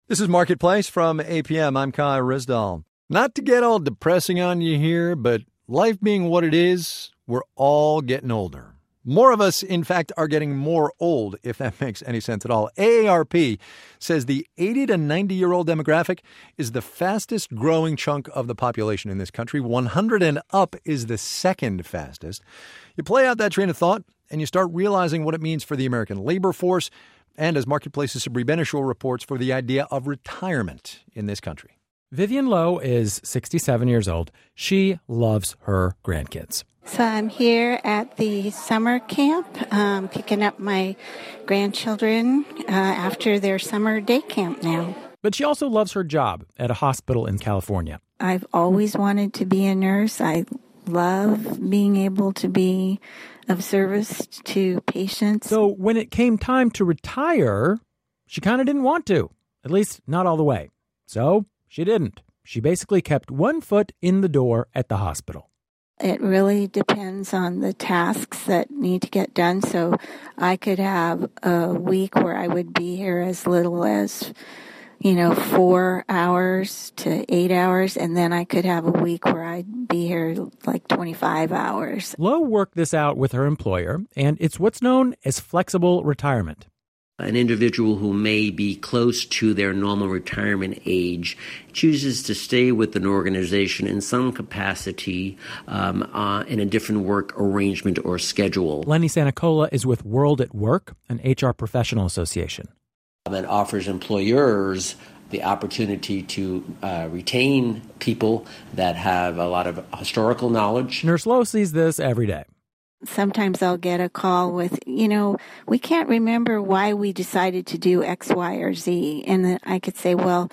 This is Marketplace from APM. I'm Kai Rizdal. Not to get all depressing on you here, but life being what it is, we're all getting older. More of us, in fact, are getting more old, if that makes any sense at all. AARP says the 80 to 90-year-old demographic is the fastest growing chunk of the population in this country. 100 and up is the second fastest. You play out that train of thought, and you start realizing what it means for the American labor force, and as Marketplace's Sabri Benishore reports, for the idea of retirement in this country. Vivian Lowe is 67 years old. She loves her grandkids. So I'm here at the summer camp, picking up my grandchildren after their summer day camp now. But she also loves her job at a hospital in California. I've always wanted to be a nurse. I love being able to be of service to patients. So when it came time to retire, she kind of didn't want to, at least not all the way. So she didn't. She basically kept one foot in the door at the hospital. It really depends on the tasks that need to get done. So I could have a week where I would be here as little as, 4 hours to 8 hours. And then I could have a week where I'd be here like 25 hours. Lowe worked this out with her employer, and it's what's known as flexible retirement. An individual who may be close to their normal retirement age chooses to stay with an organization in some capacity in a different work arrangement or schedule. Lenny Sanicola is with World at Work, an HR professional association. That offers employers the opportunity to retain people that have a lot of historical knowledge. Nurse Lowe sees this every day. Sometimes I'll get a call with, we can't remember why we decided to do X, Y, or Z. And then I could say, well,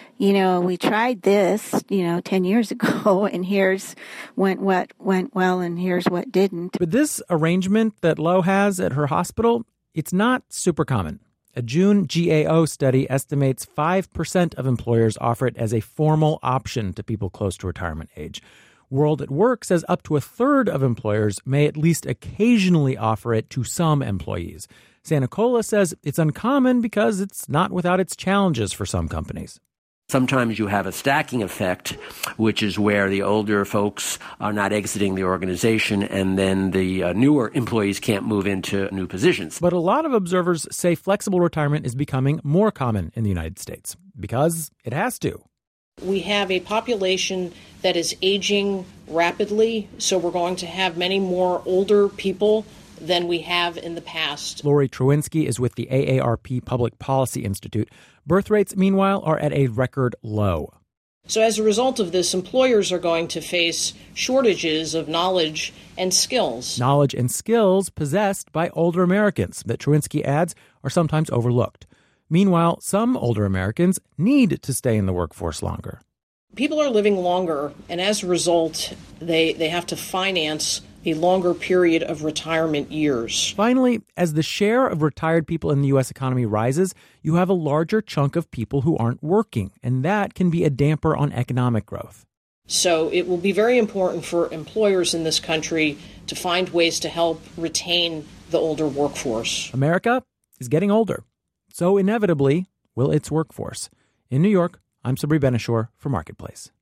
we tried this, 10 years ago, and here's what went well and here's what didn't. But this arrangement that Lowe has at her hospital, it's not super common. A June GAO study estimates 5% of employers offer it as a formal option to people close to retirement age. World at Work says up to a third of employers may at least occasionally offer it to some employees. Sanicola says it's uncommon because it's not without its challenges for some companies. Sometimes you have a stacking effect, which is where the older folks are not exiting the organization, and then the newer employees can't move into new positions. But a lot of observers say flexible retirement is becoming more common in the United States because it has to. We have a population that is aging rapidly, so we're going to have many more older people than we have in the past. Lori Trowinski is with the AARP Public Policy Institute. Birth rates, meanwhile, are at a record low. So as a result of this, employers are going to face shortages of knowledge and skills. Knowledge and skills possessed by older Americans that Trowinski adds are sometimes overlooked. Meanwhile, some older Americans need to stay in the workforce longer. People are living longer, and as a result, they have to finance a longer period of retirement years. Finally, as the share of retired people in the U.S. economy rises, you have a larger chunk of people who aren't working, and that can be a damper on economic growth. So it will be very important for employers in this country to find ways to help retain the older workforce. America is getting older. So inevitably will its workforce. In New York, I'm Sabri Benishore for Marketplace.